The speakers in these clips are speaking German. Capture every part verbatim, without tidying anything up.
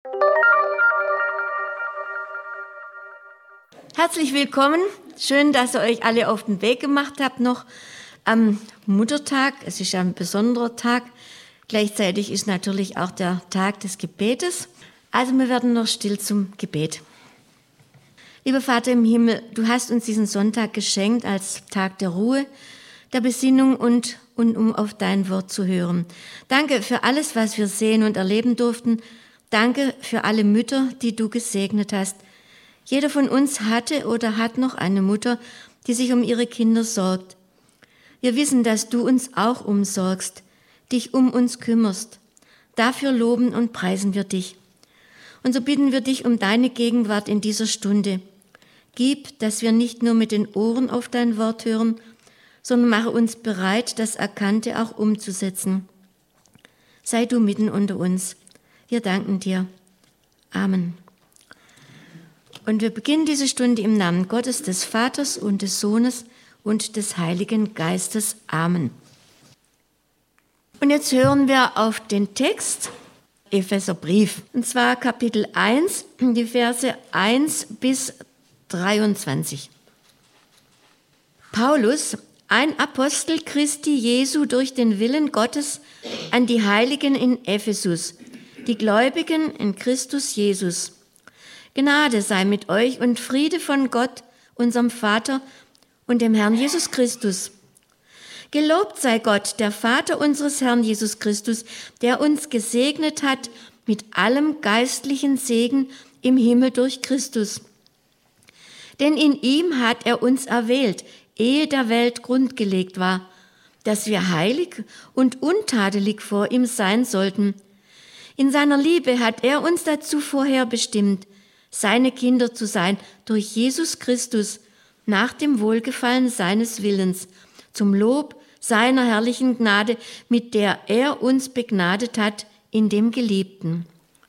Herzlich willkommen. Schön, dass ihr euch alle auf den Weg gemacht habt noch am Muttertag. Es ist ein besonderer Tag. Gleichzeitig ist natürlich auch der Tag des Gebetes. Also wir werden noch still zum Gebet. Lieber Vater im Himmel, du hast uns diesen Sonntag geschenkt als Tag der Ruhe, der Besinnung und, und um auf dein Wort zu hören. Danke für alles, was wir sehen und erleben durften. Danke für alle Mütter, die du gesegnet hast. Jeder von uns hatte oder hat noch eine Mutter, die sich um ihre Kinder sorgt. Wir wissen, dass du uns auch umsorgst, dich um uns kümmerst. Dafür loben und preisen wir dich. Und so bitten wir dich um deine Gegenwart in dieser Stunde. Gib, dass wir nicht nur mit den Ohren auf dein Wort hören, sondern mache uns bereit, das Erkannte auch umzusetzen. Sei du mitten unter uns. Wir danken dir. Amen. Und wir beginnen diese Stunde im Namen Gottes, des Vaters und des Sohnes und des Heiligen Geistes. Amen. Und jetzt hören wir auf den Text Epheserbrief, und zwar Kapitel eins, die Verse eins bis dreiundzwanzig. Paulus, ein Apostel Christi Jesu durch den Willen Gottes an die Heiligen in Ephesus, die Gläubigen in Christus Jesus. Gnade sei mit euch und Friede von Gott, unserem Vater und dem Herrn Jesus Christus. Gelobt sei Gott, der Vater unseres Herrn Jesus Christus, der uns gesegnet hat mit allem geistlichen Segen im Himmel durch Christus. Denn in ihm hat er uns erwählt, ehe der Welt Grund gelegt war, dass wir heilig und untadelig vor ihm sein sollten. In seiner Liebe hat er uns dazu vorherbestimmt, seine Kinder zu sein durch Jesus Christus, nach dem Wohlgefallen seines Willens, zum Lob seiner herrlichen Gnade, mit der er uns begnadet hat in dem Geliebten.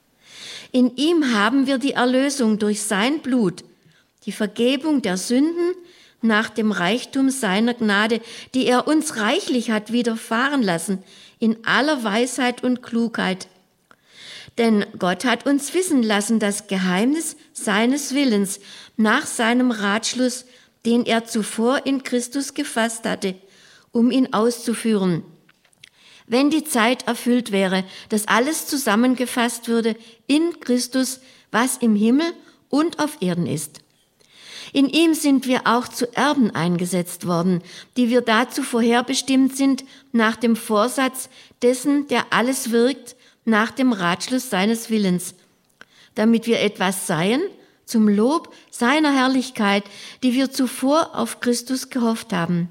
In ihm haben wir die Erlösung durch sein Blut, die Vergebung der Sünden nach dem Reichtum seiner Gnade, die er uns reichlich hat widerfahren lassen, in aller Weisheit und Klugheit. Denn Gott hat uns wissen lassen das Geheimnis seines Willens nach seinem Ratschluss, den er zuvor in Christus gefasst hatte, um ihn auszuführen. Wenn die Zeit erfüllt wäre, dass alles zusammengefasst würde in Christus, was im Himmel und auf Erden ist. In ihm sind wir auch zu Erben eingesetzt worden, die wir dazu vorherbestimmt sind, nach dem Vorsatz dessen, der alles wirkt, nach dem Ratschluss seines Willens, damit wir etwas seien zum Lob seiner Herrlichkeit, die wir zuvor auf Christus gehofft haben.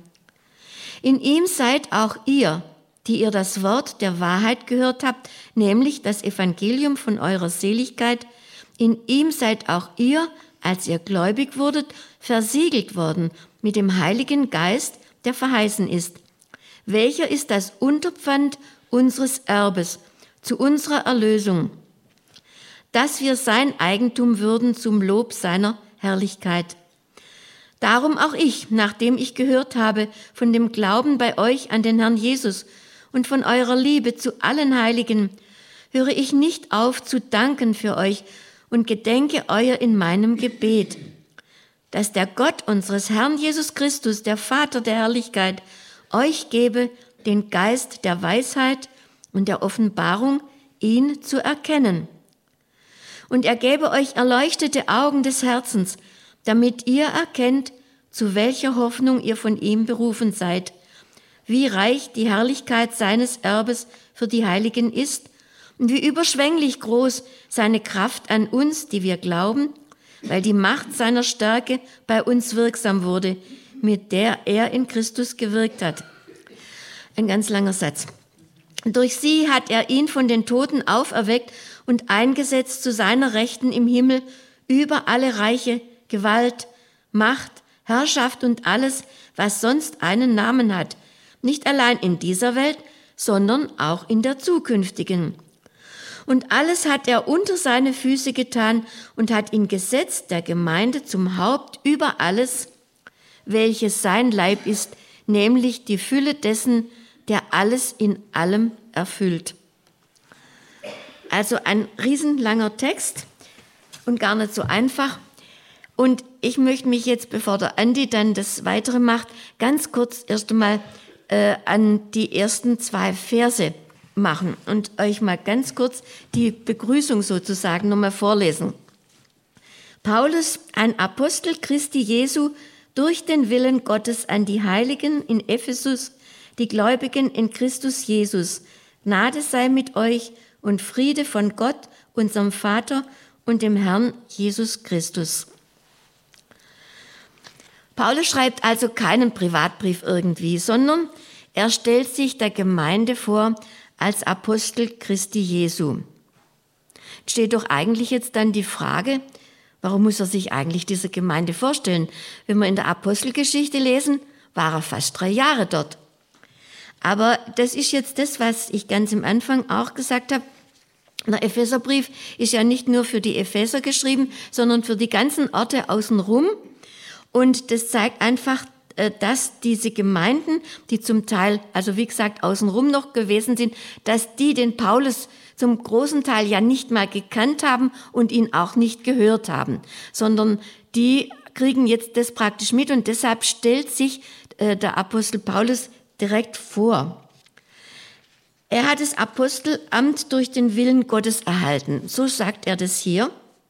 In ihm seid auch ihr, die ihr das Wort der Wahrheit gehört habt, nämlich das Evangelium von eurer Seligkeit, in ihm seid auch ihr, als ihr gläubig wurdet, versiegelt worden mit dem Heiligen Geist, der verheißen ist. Welcher ist das Unterpfand unseres Erbes zu unserer Erlösung, dass wir sein Eigentum würden zum Lob seiner Herrlichkeit. Darum auch ich, nachdem ich gehört habe von dem Glauben bei euch an den Herrn Jesus und von eurer Liebe zu allen Heiligen, höre ich nicht auf zu danken für euch und gedenke euer in meinem Gebet, dass der Gott unseres Herrn Jesus Christus, der Vater der Herrlichkeit, euch gebe den Geist der Weisheit und der Offenbarung, ihn zu erkennen. Und er gebe euch erleuchtete Augen des Herzens, damit ihr erkennt, zu welcher Hoffnung ihr von ihm berufen seid, wie reich die Herrlichkeit seines Erbes für die Heiligen ist und wie überschwänglich groß seine Kraft an uns, die wir glauben, weil die Macht seiner Stärke bei uns wirksam wurde, mit der er in Christus gewirkt hat. Ein ganz langer Satz. Durch sie hat er ihn von den Toten auferweckt und eingesetzt zu seiner Rechten im Himmel über alle Reiche, Gewalt, Macht, Herrschaft und alles, was sonst einen Namen hat, nicht allein in dieser Welt, sondern auch in der zukünftigen. Und alles hat er unter seine Füße getan und hat ihn gesetzt, der Gemeinde zum Haupt über alles, welches sein Leib ist, nämlich die Fülle dessen, der alles in allem erfüllt. Also ein riesenlanger Text und gar nicht so einfach. Und ich möchte mich jetzt, bevor der Andi dann das Weitere macht, ganz kurz erst einmal äh, an die ersten zwei Verse machen und euch mal ganz kurz die Begrüßung sozusagen nochmal vorlesen. Paulus, ein Apostel Christi Jesu, durch den Willen Gottes an die Heiligen in Ephesus, die Gläubigen in Christus Jesus. Gnade sei mit euch und Friede von Gott, unserem Vater und dem Herrn Jesus Christus. Paulus schreibt also keinen Privatbrief irgendwie, sondern er stellt sich der Gemeinde vor als Apostel Christi Jesu. Steht doch eigentlich jetzt dann die Frage, warum muss er sich eigentlich dieser Gemeinde vorstellen? Wenn wir in der Apostelgeschichte lesen, war er fast drei Jahre dort. Aber das ist jetzt das, was ich ganz am Anfang auch gesagt habe. Der Epheserbrief ist ja nicht nur für die Epheser geschrieben, sondern für die ganzen Orte außenrum. Und das zeigt einfach, dass diese Gemeinden, die zum Teil, also wie gesagt, außenrum noch gewesen sind, dass die den Paulus zum großen Teil ja nicht mal gekannt haben und ihn auch nicht gehört haben, sondern die kriegen jetzt das praktisch mit und deshalb stellt sich äh, der Apostel Paulus direkt vor. Er hat das Apostelamt durch den Willen Gottes erhalten, so sagt er das hier.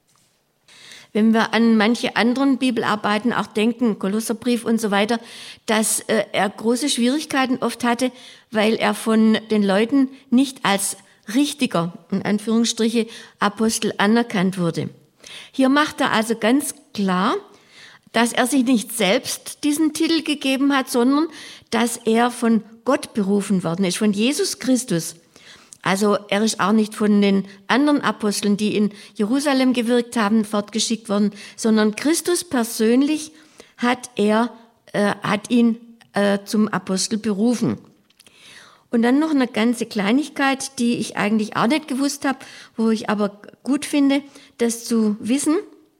Wenn wir an manche anderen Bibelarbeiten auch denken, Kolosserbrief und so weiter, dass äh, er große Schwierigkeiten oft hatte, weil er von den Leuten nicht als richtiger, in Anführungsstriche, Apostel anerkannt wurde. Hier macht er also ganz klar, dass er sich nicht selbst diesen Titel gegeben hat, sondern dass er von Gott berufen worden ist, von Jesus Christus. Also er ist auch nicht von den anderen Aposteln, die in Jerusalem gewirkt haben, fortgeschickt worden, sondern Christus persönlich hat er, äh, hat ihn äh, zum Apostel berufen. Und dann noch eine ganze Kleinigkeit, die ich eigentlich auch nicht gewusst habe, wo ich aber gut finde, das zu wissen.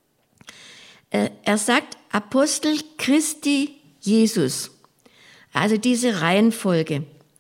Äh, er sagt Apostel Christi Jesus. Also diese Reihenfolge.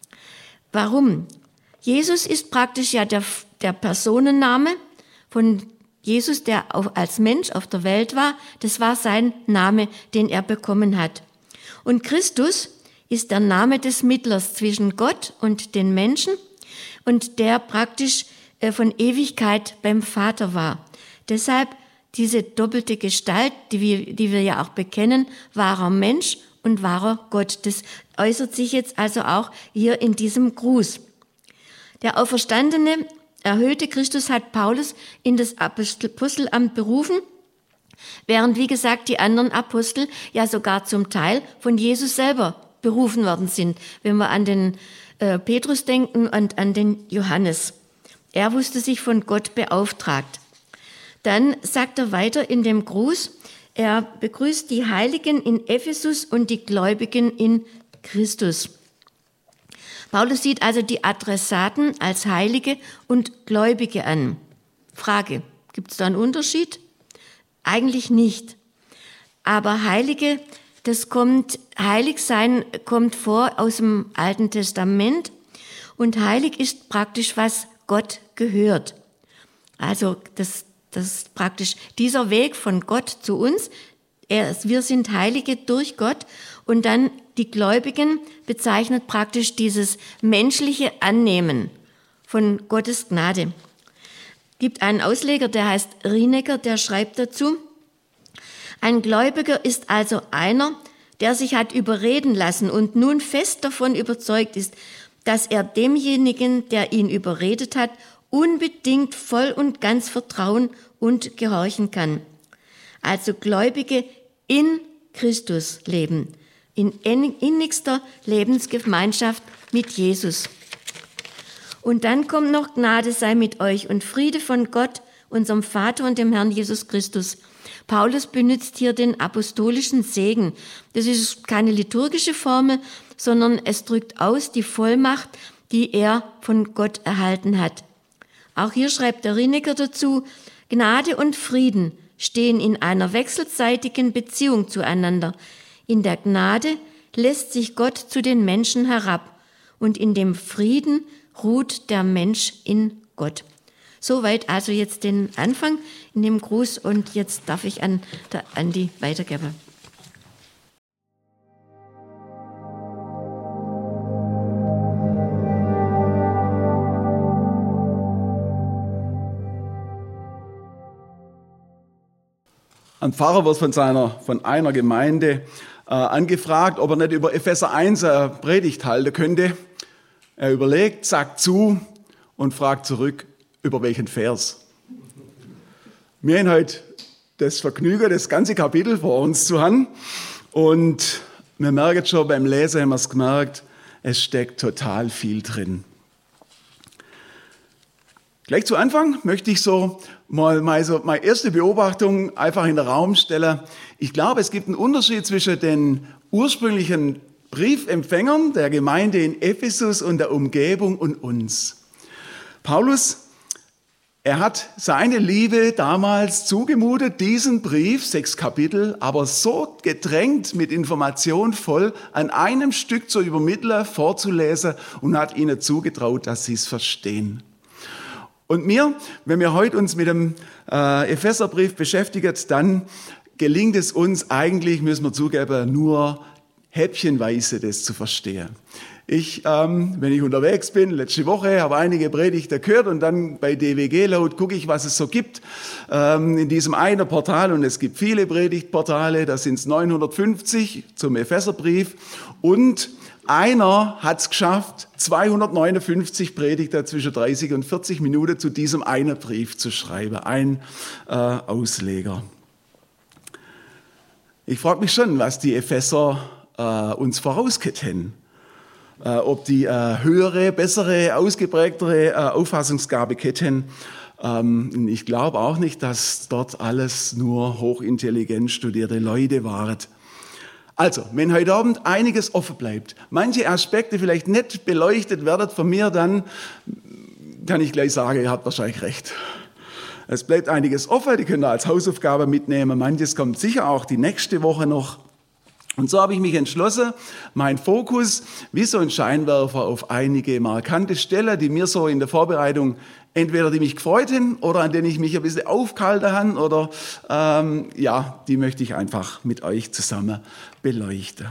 Warum? Jesus ist praktisch ja der, der Personenname von Jesus, der auch als Mensch auf der Welt war. Das war sein Name, den er bekommen hat. Und Christus ist der Name des Mittlers zwischen Gott und den Menschen und der praktisch von Ewigkeit beim Vater war. Deshalb diese doppelte Gestalt, die wir, die wir ja auch bekennen, wahrer Mensch und wahrer Gott. Das äußert sich jetzt also auch hier in diesem Gruß. Der auferstandene, erhöhte Christus hat Paulus in das Apostelamt berufen, während, wie gesagt, die anderen Apostel ja sogar zum Teil von Jesus selber berufen worden sind, wenn wir an den äh, Petrus denken und an den Johannes. Er wusste sich von Gott beauftragt. Dann sagt er weiter in dem Gruß, er begrüßt die Heiligen in Ephesus und die Gläubigen in Christus. Paulus sieht also die Adressaten als Heilige und Gläubige an. Frage, gibt es da einen Unterschied? Eigentlich nicht. Aber Heilige, das kommt, heilig sein kommt vor aus dem Alten Testament und heilig ist praktisch, was Gott gehört. Also das, das ist praktisch dieser Weg von Gott zu uns. Er, wir sind Heilige durch Gott und dann die Gläubigen bezeichnet praktisch dieses menschliche Annehmen von Gottes Gnade. Es gibt einen Ausleger, der heißt Rinecker, der schreibt dazu, ein Gläubiger ist also einer, der sich hat überreden lassen und nun fest davon überzeugt ist, dass er demjenigen, der ihn überredet hat, unbedingt voll und ganz vertrauen und gehorchen kann. Also Gläubige in Christus leben, in innigster Lebensgemeinschaft mit Jesus. Und dann kommt noch Gnade sei mit euch und Friede von Gott, unserem Vater und dem Herrn Jesus Christus. Paulus benutzt hier den apostolischen Segen. Das ist keine liturgische Formel, sondern es drückt aus die Vollmacht, die er von Gott erhalten hat. Auch hier schreibt der Rinecker dazu, Gnade und Frieden stehen in einer wechselseitigen Beziehung zueinander. In der Gnade lässt sich Gott zu den Menschen herab und in dem Frieden ruht der Mensch in Gott. Soweit also jetzt den Anfang in dem Gruß und jetzt darf ich an der Andi weitergeben. Ein Pfarrer wird von, seiner, von einer Gemeinde äh, angefragt, ob er nicht über Epheser eins eine Predigt halten könnte. Er überlegt, sagt zu und fragt zurück, über welchen Vers. Wir haben heute das Vergnügen, das ganze Kapitel vor uns zu haben. Und wir merken schon, beim Lesen haben wir es gemerkt, es steckt total viel drin. Gleich zu Anfang möchte ich so mal meine, so meine erste Beobachtung einfach in den Raum stellen. Ich glaube, es gibt einen Unterschied zwischen den ursprünglichen Briefempfängern der Gemeinde in Ephesus und der Umgebung und uns. Paulus, er hat seine Liebe damals zugemutet, diesen Brief, sechs Kapitel, aber so gedrängt mit Information voll an einem Stück zu übermitteln, vorzulesen und hat ihnen zugetraut, dass sie es verstehen. Und mir, wenn wir heute uns mit dem äh, Epheserbrief beschäftigen, dann gelingt es uns eigentlich, müssen wir zugeben, nur häppchenweise das zu verstehen. Ich, ähm, wenn ich unterwegs bin, letzte Woche habe einige Predigten gehört und dann bei D W G laut gucke ich, was es so gibt ähm, in diesem einen Portal, und es gibt viele Predigtportale, da sind es neunhundertfünfzig zum Epheserbrief, und einer hat es geschafft, zweihundertneunundfünfzig Predigten zwischen dreißig und vierzig Minuten zu diesem einen Brief zu schreiben, ein äh, Ausleger. Ich frage mich schon, was die Epheser äh, uns vorausgetan, äh, ob die äh, höhere, bessere, ausgeprägtere äh, Auffassungsgabe hätten. Ähm, ich glaube auch nicht, dass dort alles nur hochintelligent studierte Leute waren. Also, wenn heute Abend einiges offen bleibt, manche Aspekte vielleicht nicht beleuchtet werden von mir, dann kann ich gleich sagen, ihr habt wahrscheinlich recht. Es bleibt einiges offen, die könnt ihr als Hausaufgabe mitnehmen. Manches kommt sicher auch die nächste Woche noch. Und so habe ich mich entschlossen, meinen Fokus wie so ein Scheinwerfer auf einige markante Stellen, die mir so in der Vorbereitung entweder die mich gefreut haben oder an denen ich mich ein bisschen aufgehalten habe, oder ähm, ja, die möchte ich einfach mit euch zusammen beleuchten.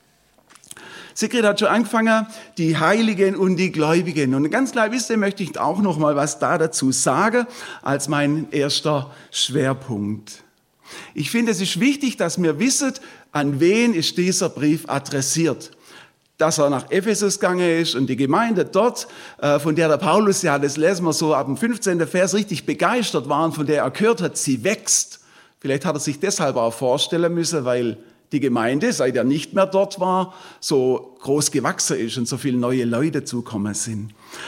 Sigrid hat schon angefangen, die Heiligen und die Gläubigen. Und ganz klar wisst ihr, möchte ich auch noch mal was da dazu sagen, als mein erster Schwerpunkt. Ich finde, es ist wichtig, dass wir wissen, an wen ist dieser Brief adressiert. Dass er nach Ephesus gegangen ist und die Gemeinde dort, von der der Paulus, ja, das lesen wir so ab dem fünfzehnten Vers, richtig begeistert waren, von der er gehört hat, sie wächst. Vielleicht hat er sich deshalb auch vorstellen müssen, weil die Gemeinde, seit er nicht mehr dort war, so groß gewachsen ist und so viele neue Leute zugekommen sind.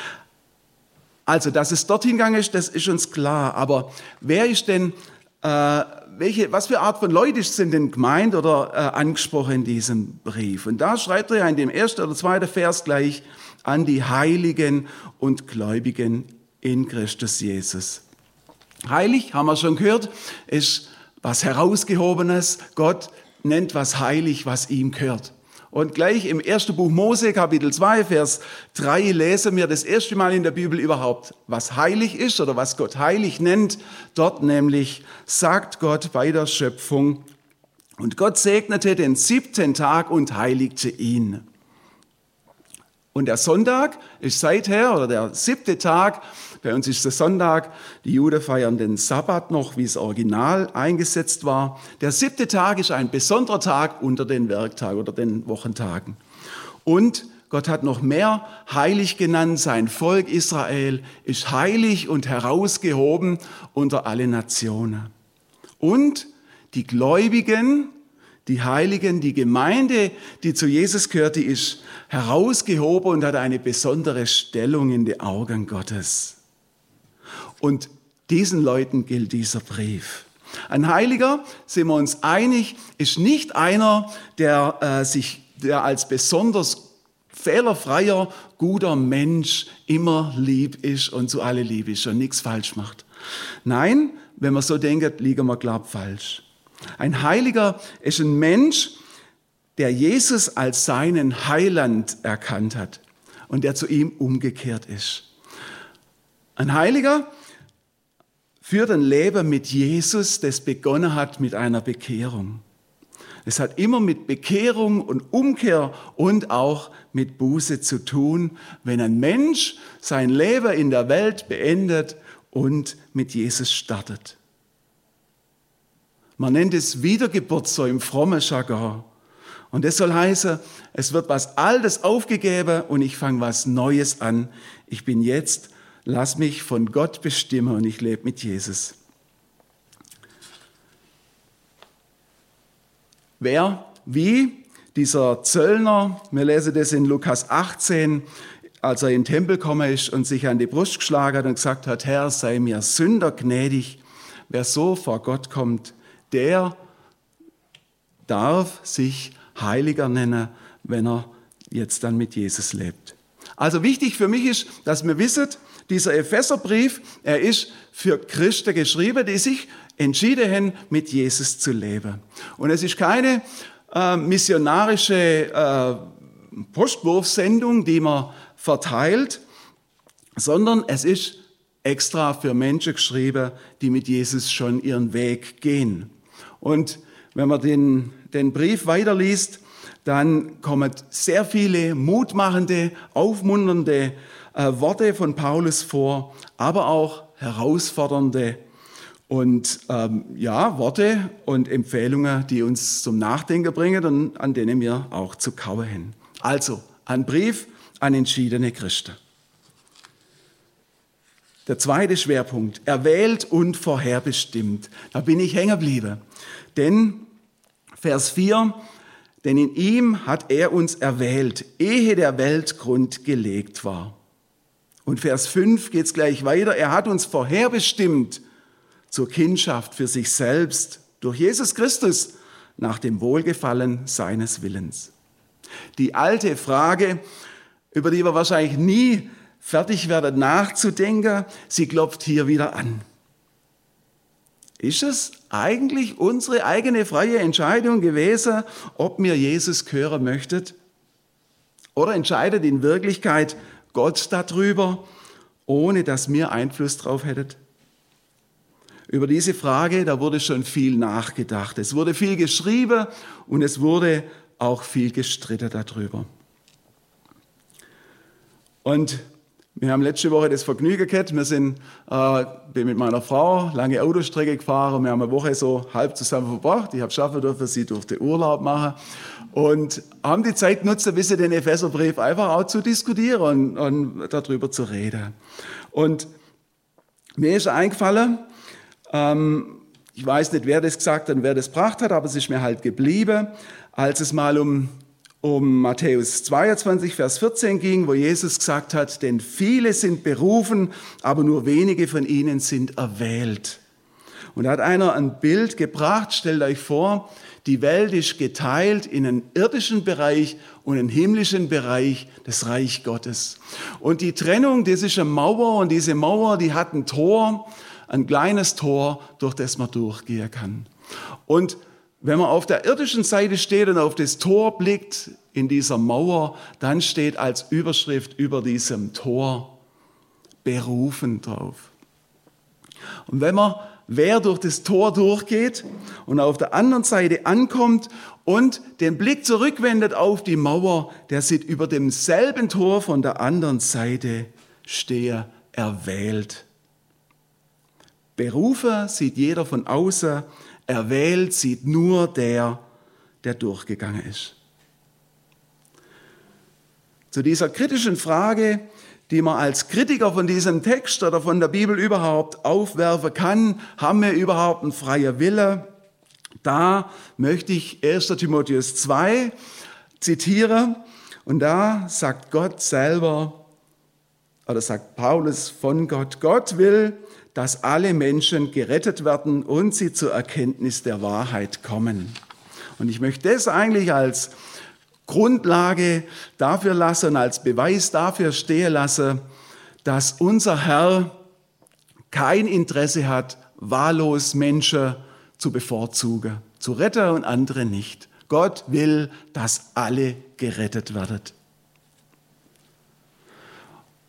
Also, dass es dorthin gegangen ist, das ist uns klar. Aber wer ist denn, äh, welche, was für Art von Leute sind denn gemeint oder äh, angesprochen in diesem Brief? Und da schreibt er ja in dem ersten oder zweiten Vers gleich an die Heiligen und Gläubigen in Christus Jesus. Heilig, haben wir schon gehört, ist was Herausgehobenes. Gott nennt was heilig, was ihm gehört. Und gleich im ersten Buch Mose, Kapitel zwei, Vers drei, lesen wir das erste Mal in der Bibel überhaupt, was heilig ist oder was Gott heilig nennt. Dort nämlich sagt Gott bei der Schöpfung: Und Gott segnete den siebten Tag und heiligte ihn. Und der Sonntag ist seither, oder der siebte Tag, bei uns ist der Sonntag, die Juden feiern den Sabbat noch, wie es original eingesetzt war. Der siebte Tag ist ein besonderer Tag unter den Werktagen oder den Wochentagen. Und Gott hat noch mehr heilig genannt, sein Volk Israel ist heilig und herausgehoben unter alle Nationen. Und die Gläubigen, die Heiligen, die Gemeinde, die zu Jesus gehört, die ist herausgehoben und hat eine besondere Stellung in den Augen Gottes. Und diesen Leuten gilt dieser Brief. Ein Heiliger, sind wir uns einig, ist nicht einer, der äh, sich, der als besonders fehlerfreier, guter Mensch immer lieb ist und zu alle lieb ist und nichts falsch macht. Nein, wenn man so denkt, liegen wir, glaub, falsch. Ein Heiliger ist ein Mensch, der Jesus als seinen Heiland erkannt hat und der zu ihm umgekehrt ist. Ein Heiliger führt ein Leben mit Jesus, das begonnen hat mit einer Bekehrung. Es hat immer mit Bekehrung und Umkehr und auch mit Buße zu tun, wenn ein Mensch sein Leben in der Welt beendet und mit Jesus startet. Man nennt es Wiedergeburt, so im frommen Jargon. Und das soll heißen, es wird was Altes aufgegeben und ich fange was Neues an. Ich bin jetzt, lass mich von Gott bestimmen und ich lebe mit Jesus. Wer, wie dieser Zöllner, wir lesen das in Lukas achtzehn, als er in den Tempel gekommen ist und sich an die Brust geschlagen hat und gesagt hat, Herr, sei mir Sünder gnädig. Wer so vor Gott kommt, der darf sich Heiliger nennen, wenn er jetzt dann mit Jesus lebt. Also wichtig für mich ist, dass wir wissen, dieser Epheserbrief, er ist für Christen geschrieben, die sich entschieden haben, mit Jesus zu leben. Und es ist keine äh, missionarische äh, Postwurfsendung, die man verteilt, sondern es ist extra für Menschen geschrieben, die mit Jesus schon ihren Weg gehen. Und wenn man den, den Brief weiterliest, dann kommen sehr viele mutmachende, aufmunternde äh, Worte von Paulus vor, aber auch herausfordernde und ähm, ja, Worte und Empfehlungen, die uns zum Nachdenken bringen und an denen wir auch zu kauen haben. Also, ein Brief an entschiedene Christen. Der zweite Schwerpunkt, erwählt und vorherbestimmt. Da bin ich hängen geblieben. Denn, Vers vier, denn in ihm hat er uns erwählt, ehe der Weltgrund gelegt war. Und Vers fünf geht es gleich weiter, er hat uns vorherbestimmt zur Kindschaft für sich selbst durch Jesus Christus nach dem Wohlgefallen seines Willens. Die alte Frage, über die wir wahrscheinlich nie fertig werden nachzudenken, sie klopft hier wieder an. Ist es eigentlich unsere eigene freie Entscheidung gewesen, ob wir Jesus hören möchten? Oder entscheidet in Wirklichkeit Gott darüber, ohne dass wir Einfluss drauf hätten? Über diese Frage, da wurde schon viel nachgedacht. Es wurde viel geschrieben und es wurde auch viel gestritten darüber. Und wir haben letzte Woche das Vergnügen gehabt. Wir sind äh, bin mit meiner Frau lange Autostrecke gefahren. Wir haben eine Woche so halb zusammen verbracht. Ich habe schaffen dürfen, sie durfte Urlaub machen. Und haben die Zeit genutzt, ein bisschen den Epheserbrief einfach auch zu diskutieren und, und darüber zu reden. Und mir ist eingefallen, ähm, ich weiß nicht, wer das gesagt hat und wer das gebracht hat, aber es ist mir halt geblieben, als es mal um um Matthäus zweiundzwanzig, Vers vierzehn ging, wo Jesus gesagt hat, denn viele sind berufen, aber nur wenige von ihnen sind erwählt. Und da hat einer ein Bild gebracht, stellt euch vor, die Welt ist geteilt in einen irdischen Bereich und einen himmlischen Bereich, das Reich Gottes. Und die Trennung, das ist eine Mauer und diese Mauer, die hat ein Tor, ein kleines Tor, durch das man durchgehen kann. Und wenn man auf der irdischen Seite steht und auf das Tor blickt in dieser Mauer, dann steht als Überschrift über diesem Tor berufen drauf. Und wenn man, wer durch das Tor durchgeht und auf der anderen Seite ankommt und den Blick zurückwendet auf die Mauer, der sieht über demselben Tor von der anderen Seite stehe erwählt. Berufen sieht jeder von außen, erwählt sieht nur der, der durchgegangen ist. Zu dieser kritischen Frage, die man als Kritiker von diesem Text oder von der Bibel überhaupt aufwerfen kann, haben wir überhaupt einen freien Wille? Da möchte ich erster Timotheus zwei zitieren und da sagt Gott selber, oder sagt Paulus von Gott, Gott will, dass alle Menschen gerettet werden und sie zur Erkenntnis der Wahrheit kommen. Und ich möchte das eigentlich als Grundlage dafür lassen, als Beweis dafür stehen lassen, dass unser Herr kein Interesse hat, wahllos Menschen zu bevorzugen, zu retten und andere nicht. Gott will, dass alle gerettet werden.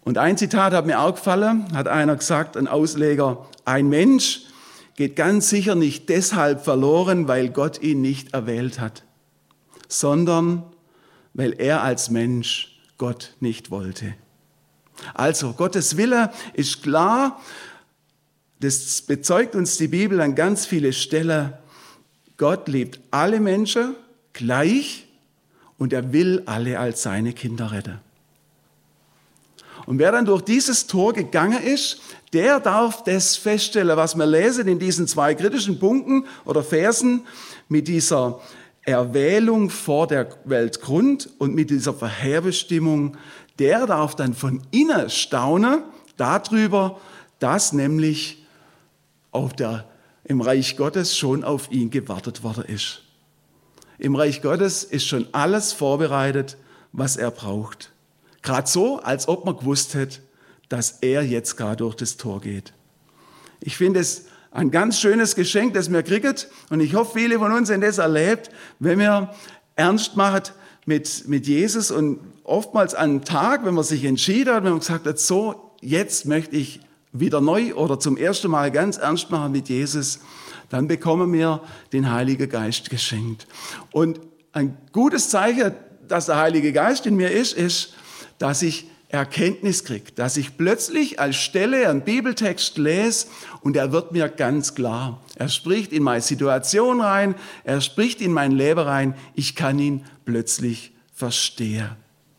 Und ein Zitat hat mir auch gefallen, hat einer gesagt, ein Ausleger: Ein Mensch geht ganz sicher nicht deshalb verloren, weil Gott ihn nicht erwählt hat, sondern weil er als Mensch Gott nicht wollte. Also, Gottes Wille ist klar, das bezeugt uns die Bibel an ganz viele Stellen. Gott liebt alle Menschen gleich und er will alle als seine Kinder retten. Und wer dann durch dieses Tor gegangen ist, der darf das feststellen, was wir lesen in diesen zwei kritischen Punkten oder Versen mit dieser Erwählung vor der Weltgrund und mit dieser Vorherbestimmung. Der darf dann von innen staunen darüber, dass nämlich auf der, im Reich Gottes schon auf ihn gewartet worden ist. Im Reich Gottes ist schon alles vorbereitet, was er braucht. Gerade so, als ob man gewusst hätte, dass er jetzt gerade durch das Tor geht. Ich finde es ein ganz schönes Geschenk, das wir kriegen. Und ich hoffe, viele von uns haben das erlebt, wenn wir ernst machen mit, mit Jesus. Und oftmals an einem Tag, wenn man sich entschieden hat, wenn man gesagt hat, so, jetzt möchte ich wieder neu oder zum ersten Mal ganz ernst machen mit Jesus, dann bekommen wir den Heiligen Geist geschenkt. Und ein gutes Zeichen, dass der Heilige Geist in mir ist, ist, dass ich Erkenntnis kriege, dass ich plötzlich als Stelle einen Bibeltext lese und er wird mir ganz klar. Er spricht in meine Situation rein, er spricht in mein Leben rein, ich kann ihn plötzlich verstehen.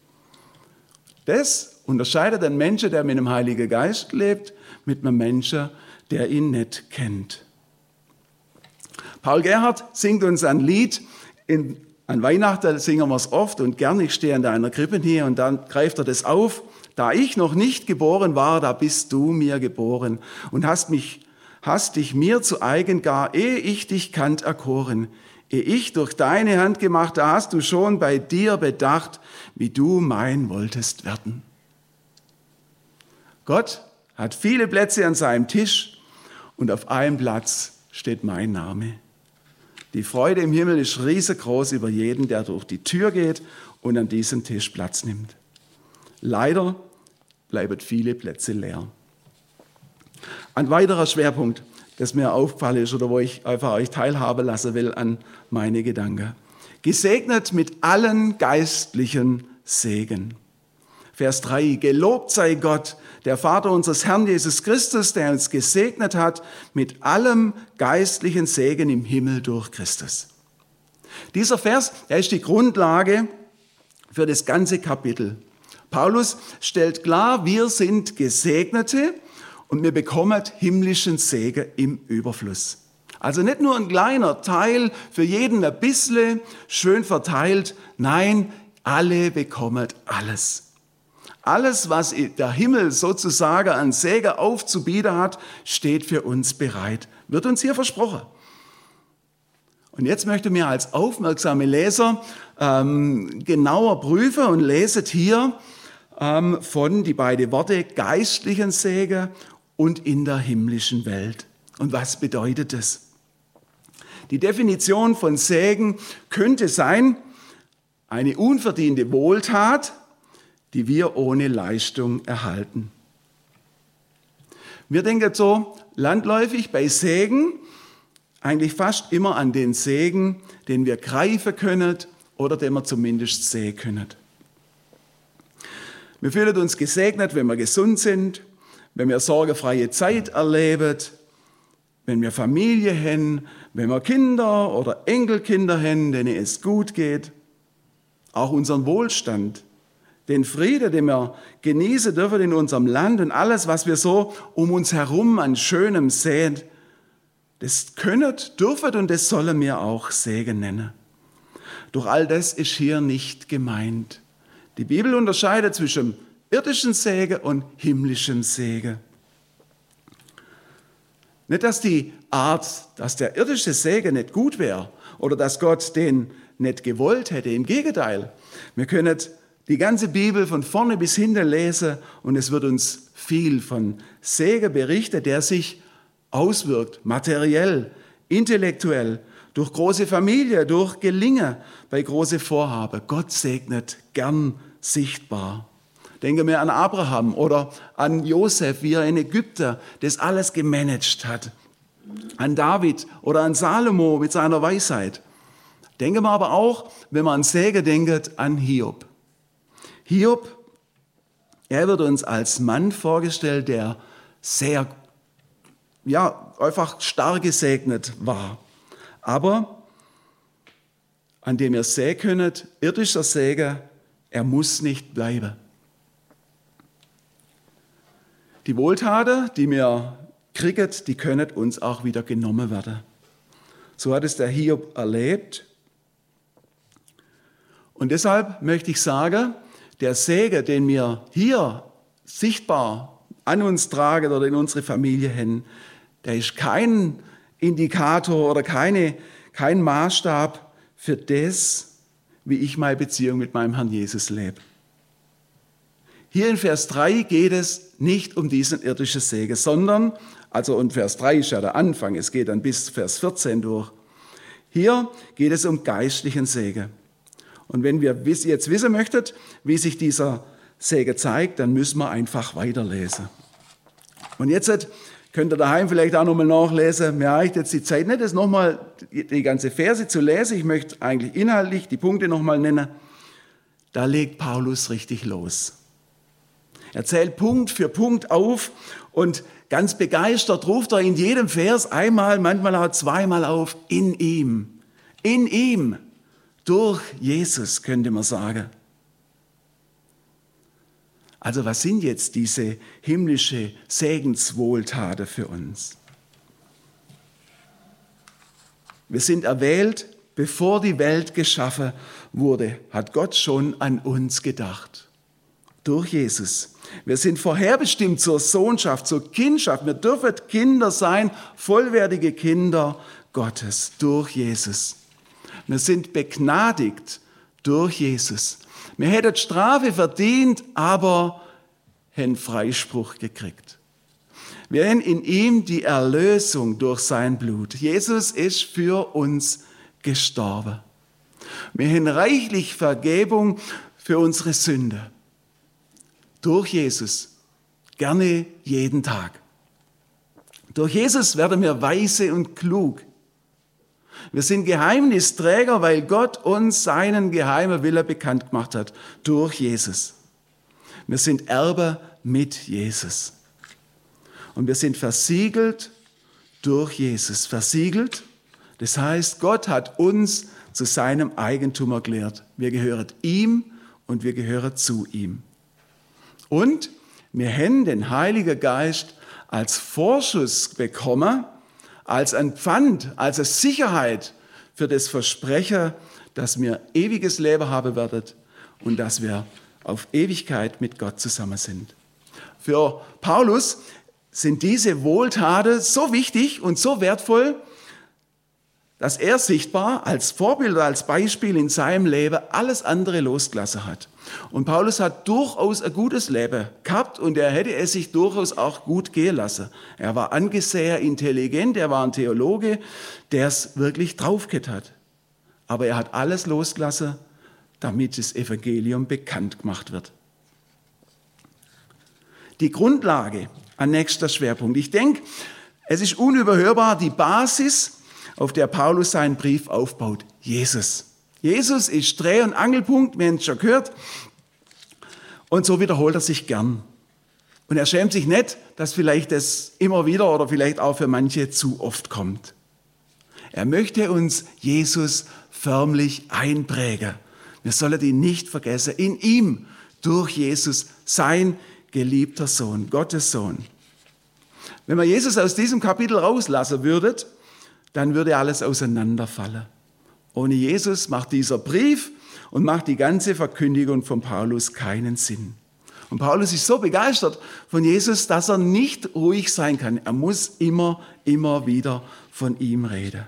Das unterscheidet einen Menschen, der mit dem Heiligen Geist lebt, mit einem Menschen, der ihn nicht kennt. Paul Gerhardt singt uns ein Lied, in, an Weihnachten singen wir es oft und gern, ich stehe an deiner Krippe hier und dann greift er das auf. Da ich noch nicht geboren war, da bist du mir geboren und hast mich, hast dich mir zu eigen gar, ehe ich dich kannt, erkoren. Ehe ich durch deine Hand gemacht, da hast du schon bei dir bedacht, wie du mein wolltest werden. Gott hat viele Plätze an seinem Tisch und auf einem Platz steht mein Name. Die Freude im Himmel ist riesengroß über jeden, der durch die Tür geht und an diesem Tisch Platz nimmt. Leider bleiben viele Plätze leer. Ein weiterer Schwerpunkt, das mir aufgefallen ist oder wo ich einfach euch teilhaben lassen will an meine Gedanken. Gesegnet mit allen geistlichen Segen. Vers drei, gelobt sei Gott, der Vater unseres Herrn Jesus Christus, der uns gesegnet hat mit allem geistlichen Segen im Himmel durch Christus. Dieser Vers, der ist die Grundlage für das ganze Kapitel. Paulus stellt klar, wir sind Gesegnete und wir bekommen himmlischen Segen im Überfluss. Also nicht nur ein kleiner Teil, für jeden ein bisschen, schön verteilt. Nein, alle bekommen alles. Alles, was der Himmel sozusagen an Segen aufzubieten hat, steht für uns bereit. Wird uns hier versprochen. Und jetzt möchte mir als aufmerksame Leser ähm, genauer prüfen und leset hier ähm, von die beiden Worte geistlichen Segen und in der himmlischen Welt. Und was bedeutet das? Die Definition von Segen könnte sein, eine unverdiente Wohltat, die wir ohne Leistung erhalten. Wir denken so landläufig bei Segen eigentlich fast immer an den Segen, den wir greifen können oder den wir zumindest sehen können. Wir fühlen uns gesegnet, wenn wir gesund sind, wenn wir sorgenfreie Zeit erleben, wenn wir Familie haben, wenn wir Kinder oder Enkelkinder haben, denen es gut geht, auch unseren Wohlstand, den Frieden, den wir genießen dürfen in unserem Land und alles, was wir so um uns herum an Schönem sehen, das können, dürfen und das sollen wir auch Segen nennen. Doch all das ist hier nicht gemeint. Die Bibel unterscheidet zwischen irdischen Segen und himmlischen Segen. Nicht, dass die Art, dass der irdische Segen nicht gut wäre oder dass Gott den nicht gewollt hätte. Im Gegenteil, wir können die ganze Bibel von vorne bis hinten lesen und es wird uns viel von Segen berichtet, der sich auswirkt, materiell, intellektuell, durch große Familie, durch Gelingen bei große Vorhaben. Gott segnet gern sichtbar. Denken wir an Abraham oder an Josef, wie er in Ägypten das alles gemanagt hat. An David oder an Salomo mit seiner Weisheit. Denken wir aber auch, wenn man an Segen denkt, an Hiob. Hiob, er wird uns als Mann vorgestellt, der sehr, ja, einfach stark gesegnet war. Aber an dem ihr sehen könnt, irdischer Segen, er muss nicht bleiben. Die Wohltaten, die wir kriegen, die können uns auch wieder genommen werden. So hat es der Hiob erlebt. Und deshalb möchte ich sagen, der Segen, den wir hier sichtbar an uns tragen oder in unsere Familie haben, der ist kein Indikator oder keine, kein Maßstab für das, wie ich meine Beziehung mit meinem Herrn Jesus lebe. Hier in Vers drei geht es nicht um diesen irdischen Segen, sondern, also und Vers drei ist ja der Anfang, es geht dann bis Vers vierzehn durch. Hier geht es um geistlichen Segen. Und wenn wir jetzt wissen möchtet, wie sich dieser Segen zeigt, dann müssen wir einfach weiterlesen. Und jetzt könnt ihr daheim vielleicht auch nochmal nachlesen. Mir reicht jetzt die Zeit nicht, das nochmal die ganze Verse zu lesen. Ich möchte eigentlich inhaltlich die Punkte nochmal nennen. Da legt Paulus richtig los. Er zählt Punkt für Punkt auf und ganz begeistert ruft er in jedem Vers einmal, manchmal auch zweimal auf, in ihm. In ihm. Durch Jesus, könnte man sagen. Also was sind jetzt diese himmlische Segenswohltaten für uns? Wir sind erwählt, bevor die Welt geschaffen wurde, hat Gott schon an uns gedacht. Durch Jesus. Wir sind vorherbestimmt zur Sohnschaft, zur Kindschaft. Wir dürfen Kinder sein, vollwertige Kinder Gottes durch Jesus. Wir sind begnadigt durch Jesus. Wir hätten Strafe verdient, aber haben Freispruch gekriegt. Wir haben in ihm die Erlösung durch sein Blut. Jesus ist für uns gestorben. Wir haben reichlich Vergebung für unsere Sünde. Durch Jesus. Gerne jeden Tag. Durch Jesus werden wir weise und klug. Wir sind Geheimnisträger, weil Gott uns seinen geheimen Willen bekannt gemacht hat. Durch Jesus. Wir sind Erbe mit Jesus. Und wir sind versiegelt durch Jesus. Versiegelt, das heißt, Gott hat uns zu seinem Eigentum erklärt. Wir gehören ihm und wir gehören zu ihm. Und wir haben den Heiligen Geist als Vorschuss bekommen, als ein Pfand, als eine Sicherheit für das Versprechen, dass wir ewiges Leben haben werden und dass wir auf Ewigkeit mit Gott zusammen sind. Für Paulus sind diese Wohltaten so wichtig und so wertvoll, dass er sichtbar als Vorbild oder als Beispiel in seinem Leben alles andere losgelassen hat. Und Paulus hat durchaus ein gutes Leben gehabt und er hätte es sich durchaus auch gut gehen lassen. Er war angesehen, intelligent, er war ein Theologe, der es wirklich draufgehabt hat. Aber er hat alles losgelassen, damit das Evangelium bekannt gemacht wird. Die Grundlage, ein nächster Schwerpunkt. Ich denke, es ist unüberhörbar die Basis, auf der Paulus seinen Brief aufbaut. Jesus. Jesus ist Dreh- und Angelpunkt, wir haben es schon gehört. Und so wiederholt er sich gern. Und er schämt sich nicht, dass vielleicht das immer wieder oder vielleicht auch für manche zu oft kommt. Er möchte uns Jesus förmlich einprägen. Wir sollen ihn nicht vergessen. In ihm, durch Jesus, sein geliebter Sohn, Gottes Sohn. Wenn man Jesus aus diesem Kapitel rauslassen würde, dann würde alles auseinanderfallen. Ohne Jesus macht dieser Brief und macht die ganze Verkündigung von Paulus keinen Sinn. Und Paulus ist so begeistert von Jesus, dass er nicht ruhig sein kann. Er muss immer, immer wieder von ihm reden.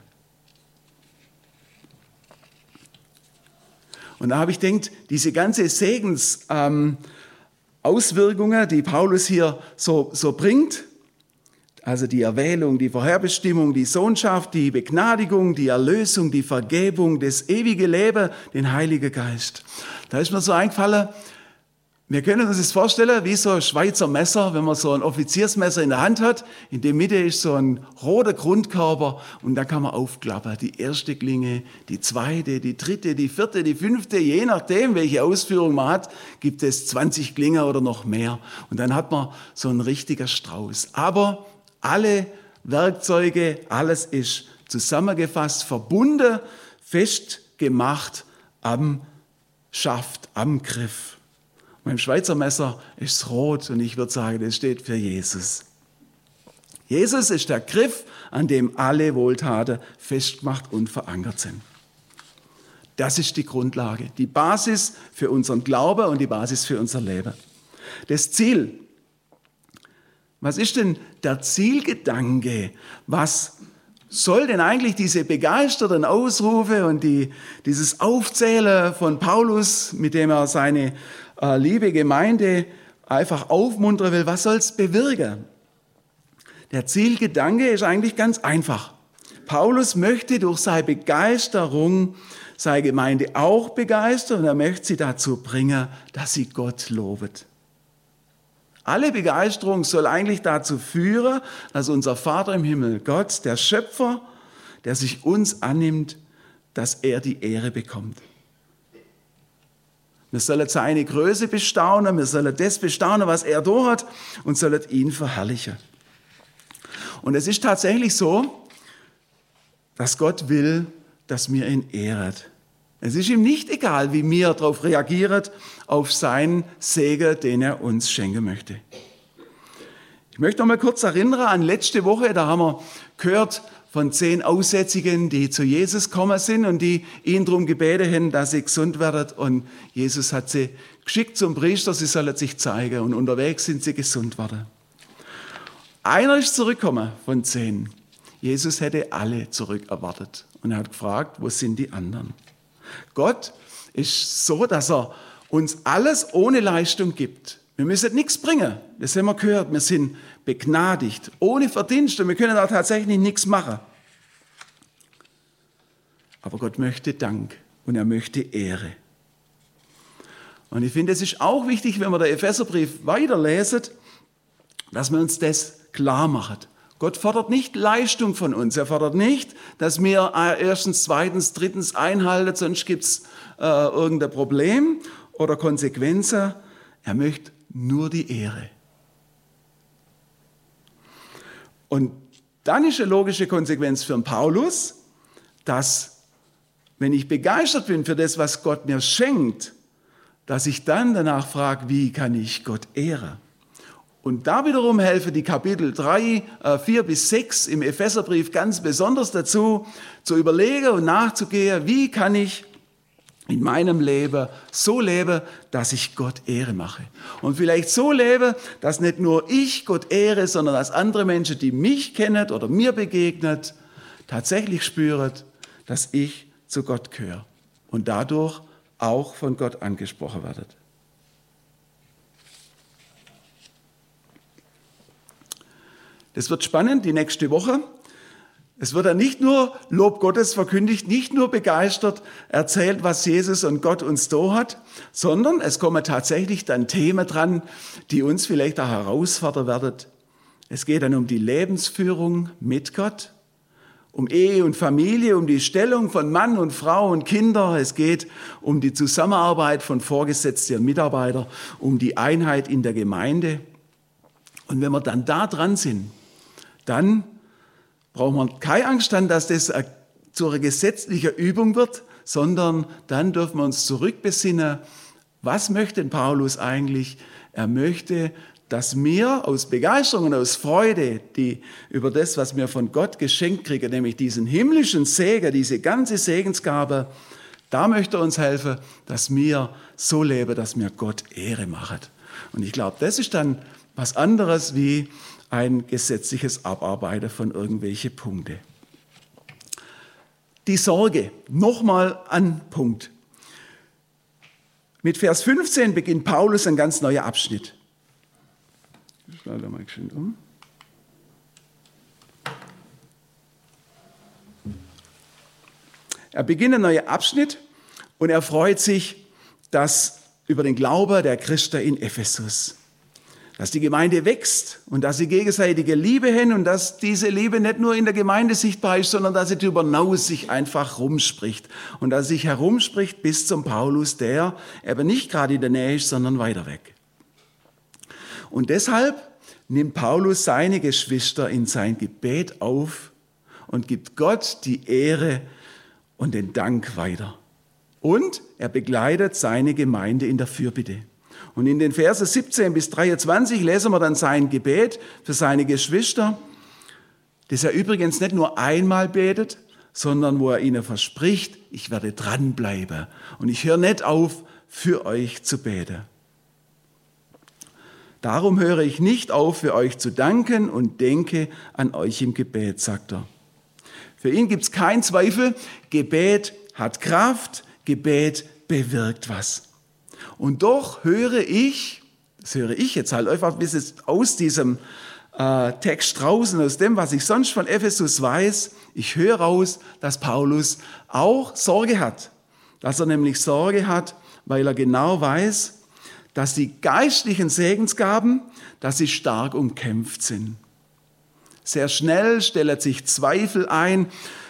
Und da habe ich gedacht, diese ganze Segensauswirkungen, ähm, die Paulus hier so, so bringt, also die Erwählung, die Vorherbestimmung, die Sohnschaft, die Begnadigung, die Erlösung, die Vergebung, das ewige Leben, den Heiligen Geist. Da ist mir so eingefallen, Wir können uns das vorstellen wie so ein Schweizer Messer, wenn man so ein Offiziersmesser in der Hand hat. In der Mitte ist so ein roter Grundkörper und da kann man aufklappen. Die erste Klinge, die zweite, die dritte, die vierte, die fünfte. Je nachdem, welche Ausführung man hat, gibt es zwanzig Klingen oder noch mehr. Und dann hat man so ein richtiger Strauß. Aber alle Werkzeuge, alles ist zusammengefasst, verbunden, festgemacht am Schaft, am Griff. Beim Schweizer Messer ist es rot und ich würde sagen, das steht für Jesus. Jesus ist der Griff, an dem alle Wohltaten festgemacht und verankert sind. Das ist die Grundlage, die Basis für unseren Glauben und die Basis für unser Leben. Das Ziel. Was ist denn der Zielgedanke? Was soll denn eigentlich diese begeisterten Ausrufe und die, dieses Aufzählen von Paulus, mit dem er seine äh, liebe Gemeinde einfach aufmuntern will, was soll es bewirken? Der Zielgedanke ist eigentlich ganz einfach. Paulus möchte durch seine Begeisterung seine Gemeinde auch begeistern und er möchte sie dazu bringen, dass sie Gott lobet. Alle Begeisterung soll eigentlich dazu führen, dass unser Vater im Himmel, Gott, der Schöpfer, der sich uns annimmt, dass er die Ehre bekommt. Wir sollen seine Größe bestaunen, wir sollen das bestaunen, was er da hat und sollen ihn verherrlichen. Und es ist tatsächlich so, dass Gott will, dass wir ihn ehren. Es ist ihm nicht egal, wie wir darauf reagieren, auf seinen Segen, den er uns schenken möchte. Ich möchte noch mal kurz erinnern an letzte Woche, da haben wir gehört von zehn Aussätzigen, die zu Jesus gekommen sind und die ihn darum gebeten haben, dass sie gesund werden. Und Jesus hat sie geschickt zum Priester, sie sollen sich zeigen und unterwegs sind sie gesund worden. Einer ist zurückgekommen von zehn. Jesus hätte alle zurück erwartet und er hat gefragt, wo sind die anderen? Gott ist so, dass er uns alles ohne Leistung gibt. Wir müssen nichts bringen. Das haben wir gehört. Wir sind begnadigt, ohne Verdienst und wir können da tatsächlich nichts machen. Aber Gott möchte Dank und er möchte Ehre. Und ich finde, es ist auch wichtig, wenn wir den Epheserbrief weiterlesen, dass wir uns das klar machen. Gott fordert nicht Leistung von uns. Er fordert nicht, dass wir erstens, zweitens, drittens einhalten, sonst gibt es äh, irgendein Problem oder Konsequenzen. Er möchte nur die Ehre. Und dann ist eine logische Konsequenz für den Paulus, dass, wenn ich begeistert bin für das, was Gott mir schenkt, dass ich dann danach frage, wie kann ich Gott ehren? Und da wiederum helfen die Kapitel drei, vier bis sechs im Epheserbrief ganz besonders dazu, zu überlegen und nachzugehen, wie kann ich in meinem Leben so leben, dass ich Gott Ehre mache. Und vielleicht so leben, dass nicht nur ich Gott ehre, sondern dass andere Menschen, die mich kennen oder mir begegnen, tatsächlich spüren, dass ich zu Gott gehöre und dadurch auch von Gott angesprochen werde. Das wird spannend, die nächste Woche. Es wird dann nicht nur Lob Gottes verkündigt, nicht nur begeistert erzählt, was Jesus und Gott uns da hat, sondern es kommen tatsächlich dann Themen dran, die uns vielleicht auch herausfordern werden. Es geht dann um die Lebensführung mit Gott, um Ehe und Familie, um die Stellung von Mann und Frau und Kinder. Es geht um die Zusammenarbeit von Vorgesetzten und Mitarbeitern, um die Einheit in der Gemeinde. Und wenn wir dann da dran sind, dann brauchen wir keine Angst haben, dass das zu einer gesetzlichen Übung wird, sondern dann dürfen wir uns zurückbesinnen, was möchte Paulus eigentlich? Er möchte, dass wir aus Begeisterung und aus Freude, die über das, was wir von Gott geschenkt kriegen, nämlich diesen himmlischen Segen, diese ganze Segensgabe, da möchte er uns helfen, dass wir so leben, dass wir Gott Ehre machen. Und ich glaube, das ist dann was anderes wie ein gesetzliches Abarbeiten von irgendwelchen Punkten. Die Sorge, nochmal an Punkt. Mit Vers fünfzehn beginnt Paulus ein ganz neuer Abschnitt. Ich schaue da mal schön um. Er beginnt einen neuen Abschnitt und er freut sich, dass über den Glauben der Christen in Ephesus. Dass die Gemeinde wächst und dass sie gegenseitige Liebe haben und dass diese Liebe nicht nur in der Gemeinde sichtbar ist, sondern dass sie darüber hinaus sich einfach rumspricht. Und dass sie sich herumspricht bis zum Paulus, der eben nicht gerade in der Nähe ist, sondern weiter weg. Und deshalb nimmt Paulus seine Geschwister in sein Gebet auf und gibt Gott die Ehre und den Dank weiter. Und er begleitet seine Gemeinde in der Fürbitte. Und in den Versen siebzehn bis dreiundzwanzig lesen wir dann sein Gebet für seine Geschwister, das er übrigens nicht nur einmal betet, sondern wo er ihnen verspricht, ich werde dranbleiben und ich höre nicht auf, für euch zu beten. Darum höre ich nicht auf, für euch zu danken und denke an euch im Gebet, sagt er. Für ihn gibt es keinen Zweifel, Gebet hat Kraft, Gebet bewirkt was. Und doch höre ich, das höre ich jetzt halt einfach ein bisschen aus diesem äh, Text draußen, aus dem, was ich sonst von Ephesus weiß, ich höre raus, dass Paulus auch Sorge hat. Dass er nämlich Sorge hat, weil er genau weiß, dass die geistlichen Segensgaben, dass sie stark umkämpft sind. Sehr schnell stellt sich Zweifel ein.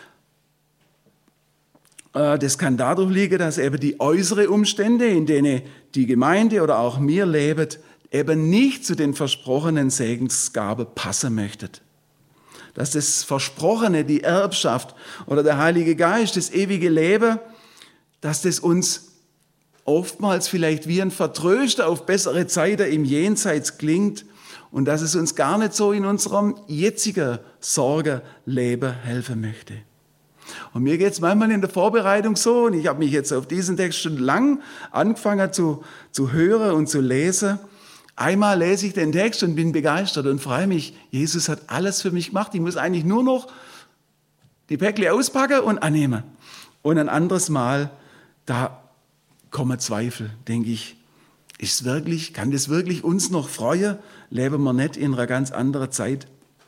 Das kann dadurch liegen, dass eben die äußeren Umstände, in denen die Gemeinde oder auch mir lebt, eben nicht zu den versprochenen Segensgaben passen möchten. Dass das Versprochene, die Erbschaft oder der Heilige Geist, das ewige Leben, dass das uns oftmals vielleicht wie ein Vertröster auf bessere Zeiten im Jenseits klingt und dass es uns gar nicht so in unserem jetzigen Sorgenleben helfen möchte. Und mir geht es manchmal in der Vorbereitung so, und ich habe mich jetzt auf diesen Text schon lang angefangen zu, zu hören und zu lesen. Einmal lese ich den Text und bin begeistert und freue mich, Jesus hat alles für mich gemacht. Ich muss eigentlich nur noch die Päckle auspacken und annehmen. Und ein anderes Mal, da kommen Zweifel, denke ich, ist wirklich, kann das wirklich uns noch freuen? Leben wir nicht in einer ganz anderen Zeit?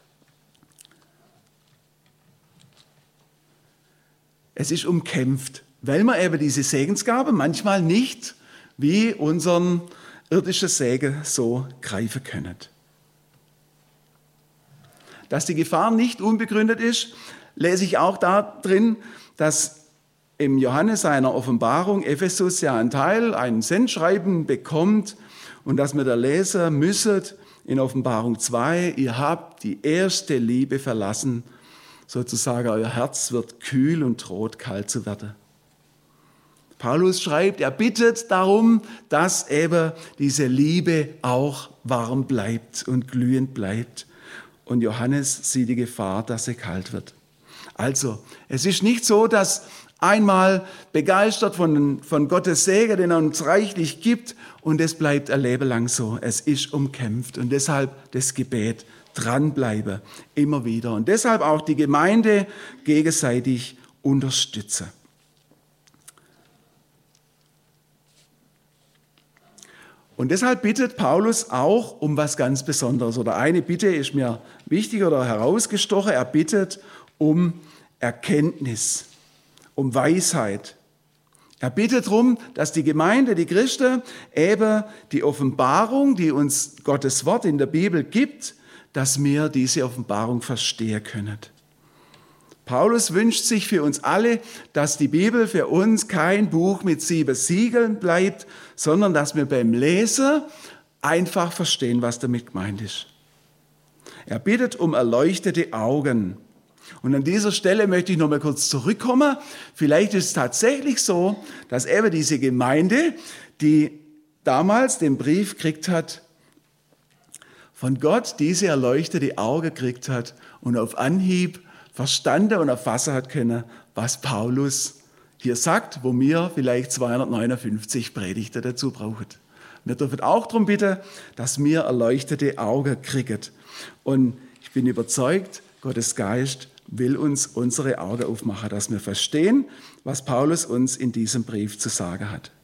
Es ist umkämpft, weil wir eben diese Segensgabe manchmal nicht wie unseren irdischen Segen so greifen können. Dass die Gefahr nicht unbegründet ist, lese ich auch da drin, dass im Johannes seiner Offenbarung Ephesus ja einen Teil, ein Sendschreiben bekommt und dass wir da lesen müssen in Offenbarung zwei, ihr habt die erste Liebe verlassen, sozusagen euer Herz wird kühl und droht kalt zu werden. Paulus schreibt, er bittet darum, dass eben diese Liebe auch warm bleibt und glühend bleibt. Und Johannes sieht die Gefahr, dass sie kalt wird. Also, es ist nicht so, dass einmal begeistert von, von Gottes Segen, den er uns reichlich gibt, und es bleibt ein Leben lang so. Es ist umkämpft und deshalb das Gebet. Dranbleiben, immer wieder. Und deshalb auch die Gemeinde gegenseitig unterstützen. Und deshalb bittet Paulus auch um was ganz Besonderes. Oder eine Bitte ist mir wichtig oder herausgestochen. Er bittet um Erkenntnis, um Weisheit. Er bittet darum, dass die Gemeinde, die Christen, eben die Offenbarung, die uns Gottes Wort in der Bibel gibt, dass wir diese Offenbarung verstehen können. Paulus wünscht sich für uns alle, dass die Bibel für uns kein Buch mit sieben Siegeln bleibt, sondern dass wir beim Lesen einfach verstehen, was damit gemeint ist. Er bittet um erleuchtete Augen. Und an dieser Stelle möchte ich noch mal kurz zurückkommen. Vielleicht ist es tatsächlich so, dass eben diese Gemeinde, die damals den Brief gekriegt hat, von Gott diese erleuchtete Augen gekriegt hat und auf Anhieb verstanden und erfassen hat können, was Paulus hier sagt, wo wir vielleicht zweihundertneunundfünfzig Predigten dazu brauchen. Wir dürfen auch darum bitten, dass wir erleuchtete Augen kriegen. Und ich bin überzeugt, Gottes Geist will uns unsere Augen aufmachen, dass wir verstehen, was Paulus uns in diesem Brief zu sagen hat.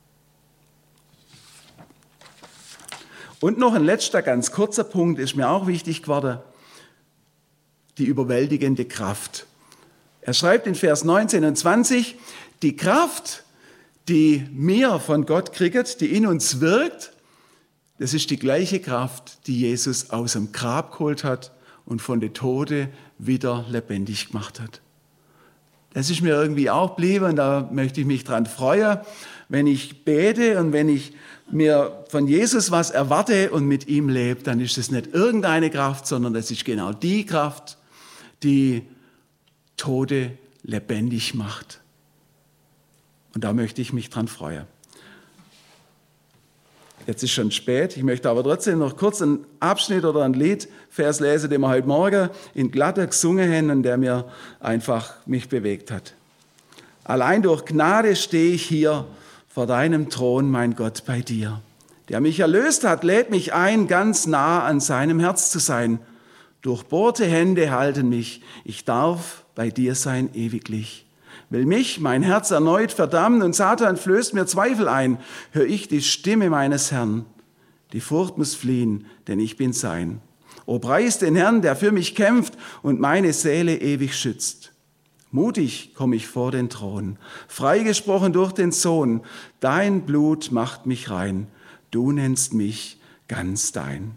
Und noch ein letzter, ganz kurzer Punkt ist mir auch wichtig geworden, die überwältigende Kraft. Er schreibt in Vers neunzehn und zwanzig, die Kraft, die wir von Gott kriegen, die in uns wirkt, das ist die gleiche Kraft, die Jesus aus dem Grab geholt hat und von den Toten wieder lebendig gemacht hat. Das ist mir irgendwie auch geblieben und da möchte ich mich dran freuen, wenn ich bete und wenn ich mir von Jesus was erwarte und mit ihm lebe, dann ist das nicht irgendeine Kraft, sondern das ist genau die Kraft, die Tote lebendig macht. Und da möchte ich mich dran freuen. Jetzt ist schon spät, ich möchte aber trotzdem noch kurz einen Abschnitt oder ein Liedvers lesen, den wir heute Morgen in Glatte gesungen haben und der mir einfach mich bewegt hat. Allein durch Gnade stehe ich hier vor deinem Thron, mein Gott, bei dir. Der mich erlöst hat, lädt mich ein, ganz nah an seinem Herz zu sein. Durchbohrte Hände halten mich, ich darf bei dir sein ewiglich. Will mich mein Herz erneut verdammen und Satan flößt mir Zweifel ein, höre ich die Stimme meines Herrn. Die Furcht muss fliehen, denn ich bin sein. O preis den Herrn, der für mich kämpft und meine Seele ewig schützt. Mutig komme ich vor den Thron, freigesprochen durch den Sohn. Dein Blut macht mich rein, du nennst mich ganz dein.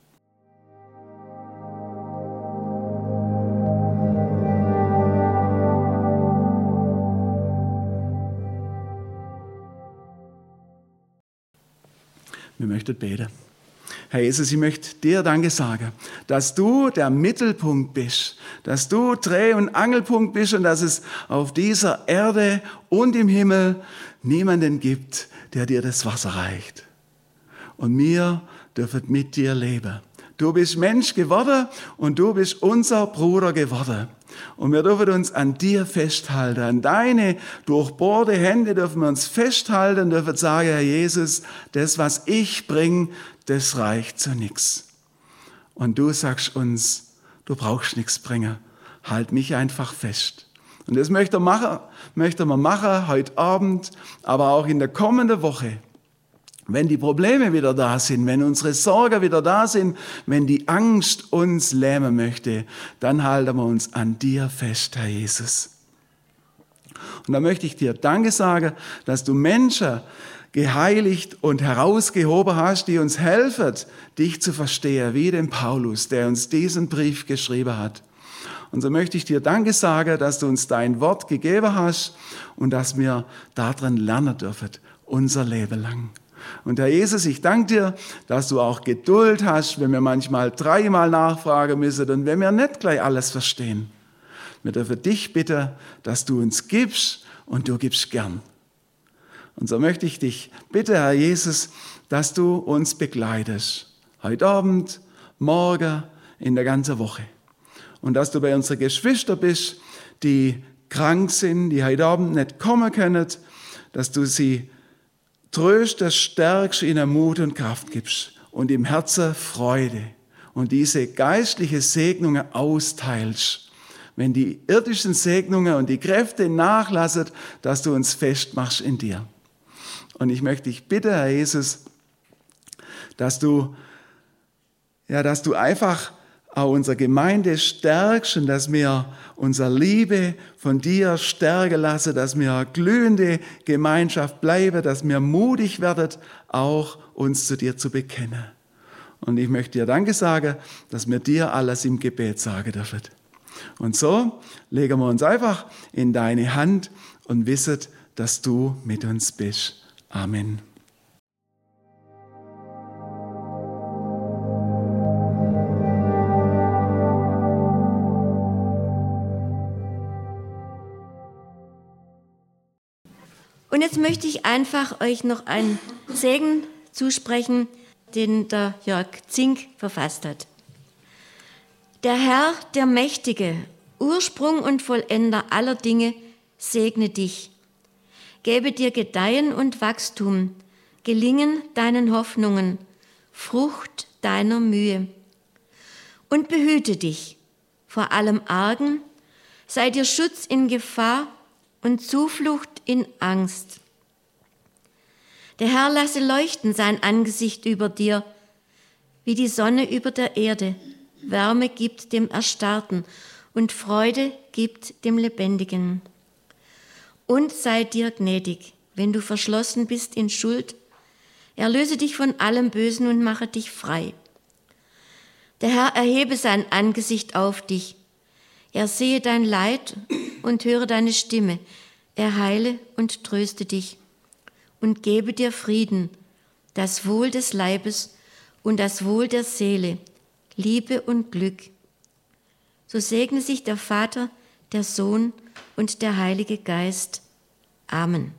Wir möchten beten. Herr Jesus, ich möchte dir Danke sagen, dass du der Mittelpunkt bist, dass du Dreh- und Angelpunkt bist und dass es auf dieser Erde und im Himmel niemanden gibt, der dir das Wasser reicht. Und wir dürfen mit dir leben. Du bist Mensch geworden und du bist unser Bruder geworden. Und wir dürfen uns an dir festhalten, an deine durchbohrte Hände dürfen wir uns festhalten, dürfen sagen, Herr Jesus, das, was ich bringe, das reicht zu nichts. Und du sagst uns, du brauchst nichts bringen, halt mich einfach fest. Und das möchte er machen, möchte man machen heute Abend, aber auch in der kommenden Woche. Wenn die Probleme wieder da sind, wenn unsere Sorgen wieder da sind, wenn die Angst uns lähmen möchte, dann halten wir uns an dir fest, Herr Jesus. Und da möchte ich dir Danke sagen, dass du Menschen geheiligt und herausgehoben hast, die uns helfen, dich zu verstehen, wie den Paulus, der uns diesen Brief geschrieben hat. Und so möchte ich dir Danke sagen, dass du uns dein Wort gegeben hast und dass wir darin lernen dürfen, unser Leben lang. Und Herr Jesus, ich danke dir, dass du auch Geduld hast, wenn wir manchmal dreimal nachfragen müssen und wenn wir nicht gleich alles verstehen. Wir dürfen dich bitten, dass du uns gibst und du gibst gern. Und so möchte ich dich bitten, Herr Jesus, dass du uns begleitest. Heute Abend, morgen, in der ganzen Woche. Und dass du bei unseren Geschwistern bist, die krank sind, die heute Abend nicht kommen können, dass du sie tröstest, stärkst, ihnen Mut und Kraft gibst und im Herzen Freude und diese geistliche Segnungen austeilst. Wenn die irdischen Segnungen und die Kräfte nachlassen, dass du uns festmachst in dir. Und ich möchte dich bitten, Herr Jesus, dass du, ja, dass du einfach auch unsere Gemeinde stärkst und dass wir unsere Liebe von dir stärken lassen, dass wir eine glühende Gemeinschaft bleiben, dass wir mutig werden, auch uns zu dir zu bekennen. Und ich möchte dir Danke sagen, dass wir dir alles im Gebet sagen dürfen. Und so legen wir uns einfach in deine Hand und wissen, dass du mit uns bist. Amen. Und jetzt möchte ich einfach euch noch einen Segen zusprechen, den der Jörg Zink verfasst hat. Der Herr, der Mächtige, Ursprung und Vollender aller Dinge, segne dich. Gebe dir Gedeihen und Wachstum, Gelingen deinen Hoffnungen, Frucht deiner Mühe. Und behüte dich vor allem Argen, sei dir Schutz in Gefahr und Zuflucht in Angst. Der Herr lasse leuchten sein Angesicht über dir, wie die Sonne über der Erde, Wärme gibt dem Erstarrten und Freude gibt dem Lebendigen. Und sei dir gnädig, wenn du verschlossen bist in Schuld. Erlöse dich von allem Bösen und mache dich frei. Der Herr erhebe sein Angesicht auf dich. Er sehe dein Leid und höre deine Stimme. Er heile und tröste dich und gebe dir Frieden, das Wohl des Leibes und das Wohl der Seele, Liebe und Glück. So segne sich der Vater, der Sohn und der Heilige Geist. Amen.